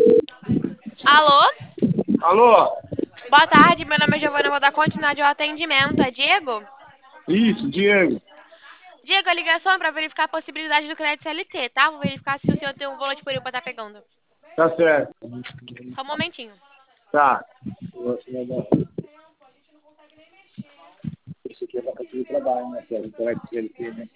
Alô? Alô? Boa tarde, meu nome é Giovana, vou dar continuidade ao atendimento. É Diego? Isso, Diego. Diego, a ligação é para verificar a possibilidade do crédito CLT, tá? Vou verificar se o senhor tem um valor disponível para estar pegando. Tá certo. Só um momentinho. Tá. Esse aqui é para fazer o trabalho, né? Que é o colega que ele tem, né?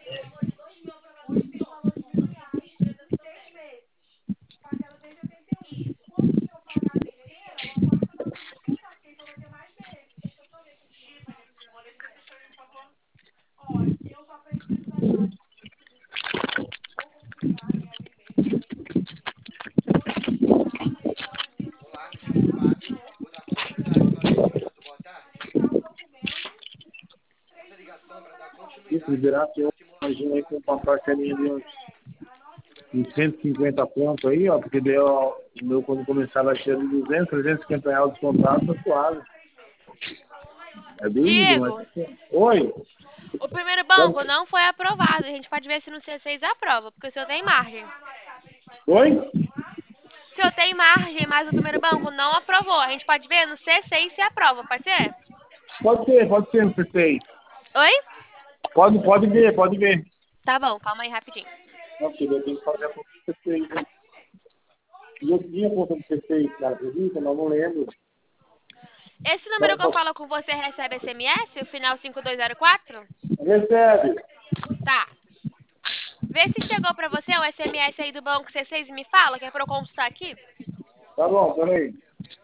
Isso, liberar que eu imagino aí com uma parcelinha de uns 150 pontos aí, ó, porque daí, ó, o meu quando começar vai ser de 200, 350 reais descontado, tá suave. É doído, mas Diego, tá suave. Oi? o primeiro banco não foi aprovado. A gente pode ver se no C6 aprova, porque o senhor tem margem. Oi? O senhor tem margem, mas o primeiro banco não aprovou. A gente pode ver no C6 se aprova, pode ser? Pode ser, não sei. Oi? Pode ver, pode ver. Tá bom, calma aí rapidinho. Não, porque eu tenho que fazer a conta do C6, né? E eu tinha a conta do C6, cara, acredita? Mas não lembro. Esse número que eu falo com você recebe SMS, o final 5204? Recebe. Tá. Vê se chegou pra você o SMS aí do banco C6 e me fala, que é pra eu consultar aqui. Tá bom, peraí.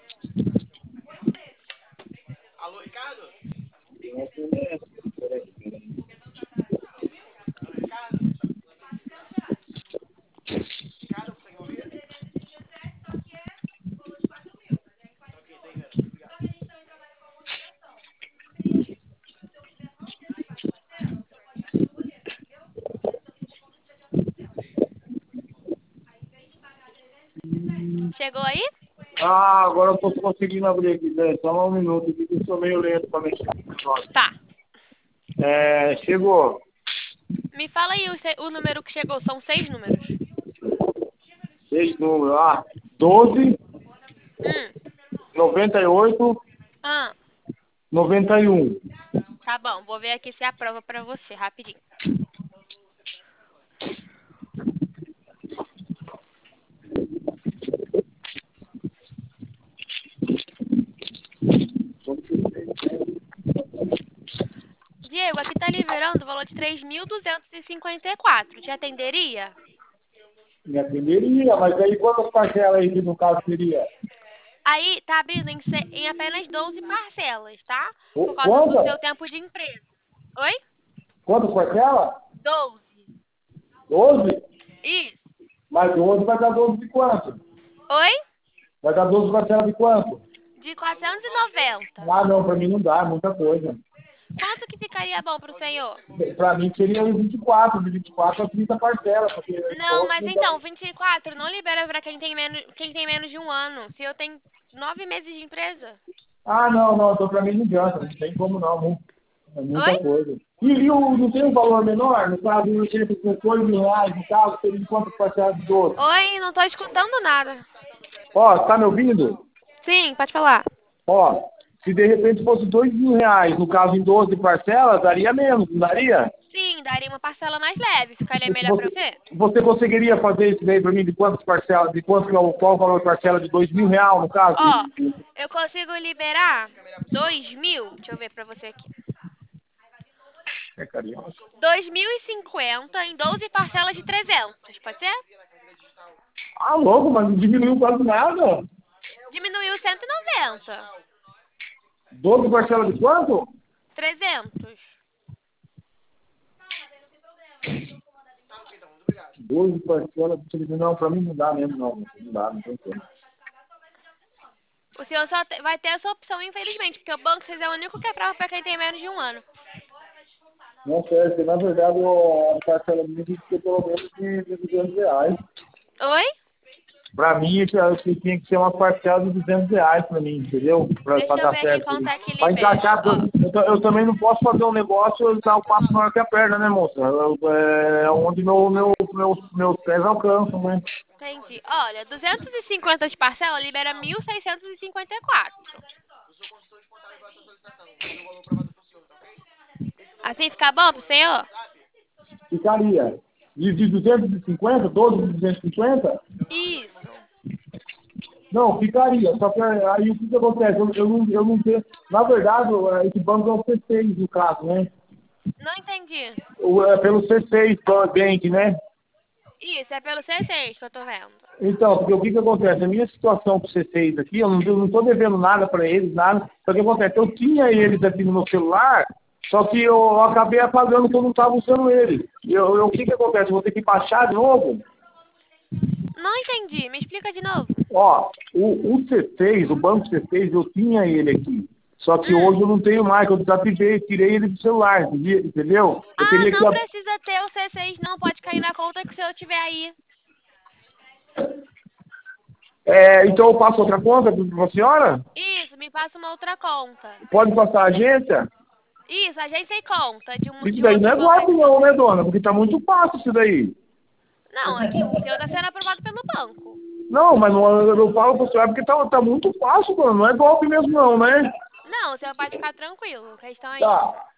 Chegou aí? Ah, agora eu tô conseguindo abrir aqui, velho. Só um minuto aqui, que eu sou meio lento pra mexer no negócio. Tá. Chegou. Me fala aí o número que chegou. São 6 números. 6 números. 12, Hum. 98, Ah, 91. tá bom. Vou ver aqui se aprova pra você, rapidinho. Diego, aqui tá liberando o valor de 3.254. Te atenderia? Me atenderia, mas aí quantas parcelas aí que no caso seria? Aí tá abrindo em apenas 12 parcelas, tá? Por causa do Quantas? seu tempo de empresa. Oi? Quantas parcelas? 12. 12? Isso. Mas 12 vai dar 12 de quanto? Oi? Vai dar 12 parcelas de quanto? De 490. Ah, não, pra mim não dá, é muita coisa. Quanto que ficaria bom pro senhor? Pra mim seria os 24, de 24 a 30 parcelas, porque Não, imposto mas não dá. então, 24 não libera pra quem tem menos de um ano. Se eu tenho 9 meses de empresa. Ah, não, então pra mim não adianta, não tem como não, é muita Oi? coisa. Não tem um valor menor? No caso, eu chego com 2 mil reais, no caso, seria de quantas parcelas de 12? Oi, não tô escutando nada. Ó, tá me ouvindo? Sim, pode falar. Ó, se de repente fosse 2 mil reais, no caso em 12 parcelas, daria menos, não daria? Sim, daria uma parcela mais leve. Ficaria melhor pra Você, você? você conseguiria fazer isso daí pra mim, de quantas parcelas, de quanto que é qual o valor de parcela de 2 mil reais, no caso? Ó, eu consigo liberar 2.000. Deixa eu ver pra você aqui. É carinhoso. 2.050 em 12 parcelas de 300. Pode ser? Ah, louco, mas não diminuiu quase nada. Diminuiu 190. 12 parcelas de quanto? 300. 12 parcelas, não, pra mim não dá mesmo, não dá, não tem como. O senhor só vai ter essa opção, infelizmente, porque o Banco Vocês é o único que aprova para quem tem menos de um ano. Não sei, porque, na verdade a parcela minha tem que ser pelo menos de 200 reais. Oi? Pra mim, eu tinha que ser uma parcela de 200 reais pra mim, entendeu? Pra Deixa eu dar ver aqui certo. quanto é que Pra libera. encaixar, Ó, eu também não posso fazer um negócio e dar o passo maior que a perna, né, moça? É onde meu meus pés alcançam, né? Entendi. Olha, 250 de parcela libera 1.654. Assim fica bom pro senhor? Ficaria. De 250, 12 de 250? Isso. Não, ficaria. Só que aí o que acontece? Eu não tenho. Na verdade, esse banco é o C6 no caso, né? Não entendi. É pelo C6 Bank, né? Isso, é pelo C6 que eu tô vendo. Então, porque o que acontece? A minha situação com o C6 aqui, eu não estou devendo nada para eles, nada. Só que acontece? Eu tinha eles aqui no meu celular, só que eu acabei apagando que eu não estava usando eles. O que acontece? Eu vou ter que baixar de novo. Não entendi. Me explica de novo. Ó, o C6, o banco C6, eu tinha ele aqui. Só que hoje eu não tenho mais, que eu desativei, tirei ele do celular, entendeu? Eu Ah, teria que. não precisa ter o C6, não. Pode cair na conta que o senhor tiver aí. Então eu passo outra conta para a senhora? Isso, me passa uma outra conta. Pode passar a agência? Isso, agência e conta Isso de daí não outro é banco aí golpe que o senhor não, né, tem. dona? Porque tá muito fácil isso daí. Não, aqui o senhor tá sendo aprovado pelo banco. Não, mas não, eu falo para a senhora porque tá muito fácil, dona. Não é golpe mesmo não, né? Não, o senhor pode ficar tranquilo. A questão é isso. Tá.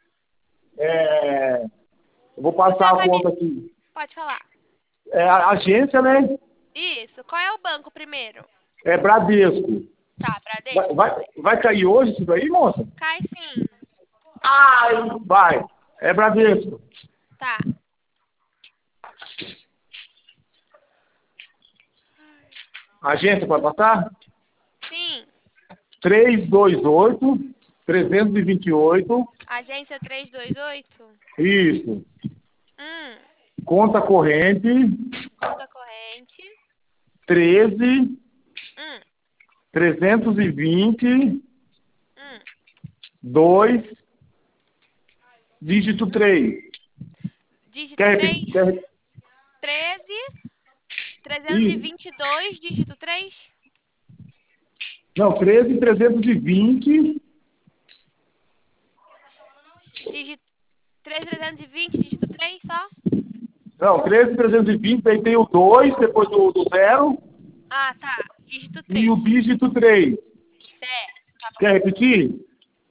Eu vou O passar senhor a vai me... conta aqui. Pode falar. É a agência, né? Isso. Qual é o banco primeiro? É Bradesco. Tá, Bradesco? Vai cair hoje isso daí, moça? Cai sim. Ai, vai. É Bradesco. Tá. Agência, pode passar? Sim. 328-328. Agência 328. Isso. Hum. Conta corrente. Conta corrente. 13 Hum. 320 Hum. 2 dígito 3. Dígito Quer 3. repetir? 13. Isso. 322, dígito 3. Não, 13 320. Dígito 320, dígito 3 só? Não, 13 320, aí tem o 2 depois do 0 Ah, tá. Dígito e 3. o dígito 3. Certo. Tá bom. Quer repetir?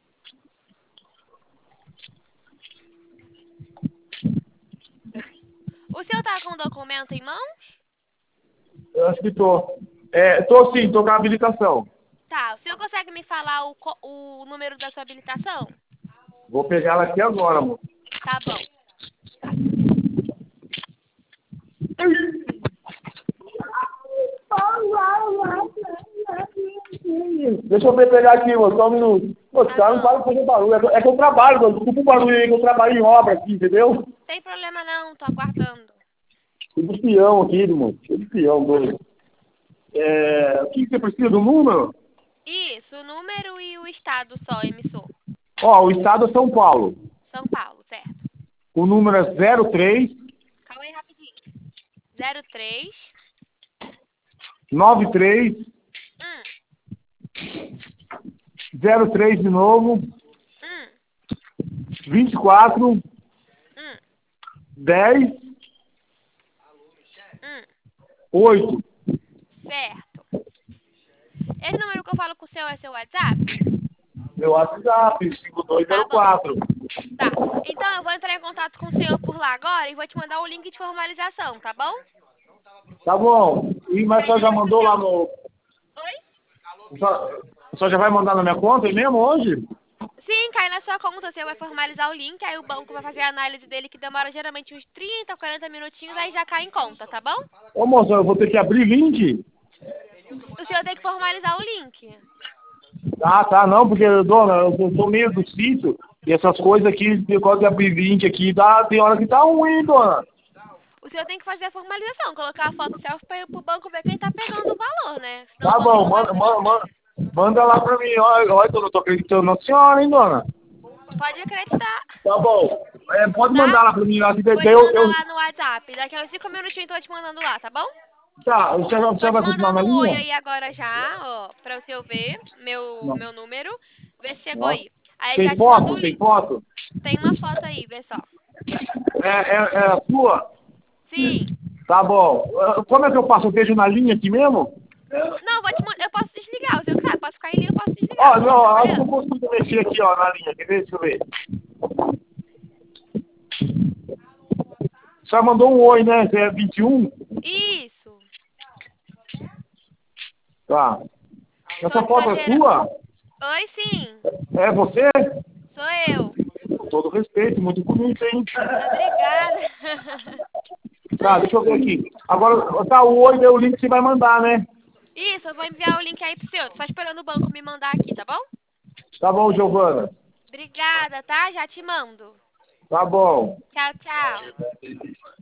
O senhor tá com o documento em mãos? Eu acho que tô. Tô sim, tô com a habilitação. Tá. O senhor consegue me falar o número da sua habilitação? Vou pegar ela aqui agora, amor. Tá bom. Deixa eu pegar aqui, moço, só um minuto. Pô, os Tá caras não bom. param de fazer barulho. É que eu trabalho, mano. Desculpa o barulho aí, que eu trabalho em obra aqui, entendeu? Sem problema não, tô aguardando. Cheio de peão aqui, irmão. Cheio de peão, doido. O que você precisa do número? Isso, o número e o estado só, emissor. Ó, o estado é São Paulo. São Paulo, certo. O número é 03 Calma aí rapidinho. 03. 93 Hum. 03 de novo. 24 Hum. 10 8. Certo. Esse número que eu falo com o seu é seu WhatsApp? Meu WhatsApp, Tá bom. 5204. Tá. Então eu vou entrar em contato com o senhor por lá agora e vou te mandar o link de formalização, tá bom? Tá bom. Mas a senhora já mandou lá no... Oi? A senhora já vai mandar na minha conta mesmo hoje? Sim, cai na sua conta, você vai formalizar o link, aí o banco vai fazer a análise dele, que demora geralmente uns 30, 40 minutinhos, aí já cai em conta, tá bom? Ô, moça, eu vou ter que abrir link? O senhor tem que formalizar o link. Tá, não, porque, dona, eu tô meio do sítio e essas coisas aqui, negócio de abrir link aqui, tem hora que tá ruim, dona. O senhor tem que fazer a formalização, colocar a foto selfie pro banco ver quem tá pegando o valor, né? Senão o Tá banco bom, não vai... manda lá pra mim. Olha, dona, eu tô acreditando na senhora, hein, dona? Pode acreditar, Tá bom. Pode tá? mandar lá pra mim, lá, que Vou daí te mandar eu... lá no WhatsApp. Daqui a uns 5 minutinhos eu tô te mandando lá, tá bom? Tá, você Tô te vai continuar na mandando um oi linha? aí agora já, ó, pra o senhor ver Não. meu número. Vê se chegou Nossa. aí. Aí já Tem te mando o foto? Tem link. foto? Tem uma foto aí, vê só. É a sua? Sim. Tá bom. Como é que eu passo? Eu vejo na linha aqui mesmo? Não, eu posso desligar, você sabe, posso ficar em linha, eu posso desligar. Ó, não, acho que eu Trabalhando. consigo mexer aqui, ó, na linha. Quer ver? Deixa eu ver. Você mandou um oi, né? Você é 21? Isso. Tá. Essa Sou foto é gera... sua? Oi, sim. É você? Sou eu. Com todo respeito, muito bonito, hein? Obrigada. Tá, deixa eu ver aqui. Agora, tá, o oi deu o link que você vai mandar, né? Isso, eu vou enviar o link aí pro seu. Tô só esperando o banco me mandar aqui, tá bom? Tá bom, Giovana. Obrigada, tá? Já te mando. Tá bom. Tchau, tchau.